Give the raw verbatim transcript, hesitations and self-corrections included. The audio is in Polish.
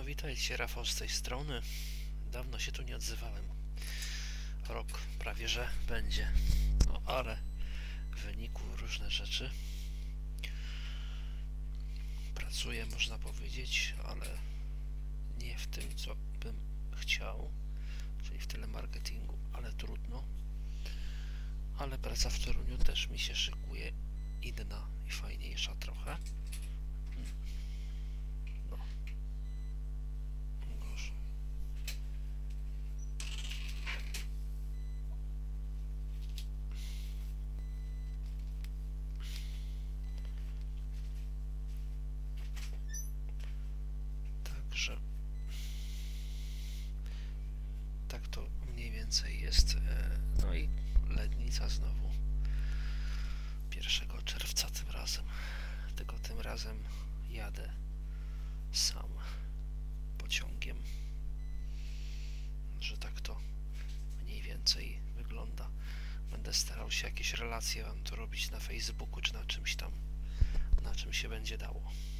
witajcie, Rafał z tej strony. Dawno się tu nie odzywałem. Rok prawie że będzie. No ale w wyniku różne rzeczy. Pracuję, można powiedzieć, ale nie w tym, co bym chciał, czyli w telemarketingu, ale trudno. Ale praca w Toruniu też mi się szykuje inna i fajniejsza trochę. No. Gorzej. Także tak to mniej więcej jest. No i letnica znowu pierwszego czerwca tym razem. Tylko tym razem jadę sam pociągiem, że tak to mniej więcej wygląda. Będę starał się jakieś relacje wam tu robić na Facebooku czy na czymś tam, na czym się będzie dało.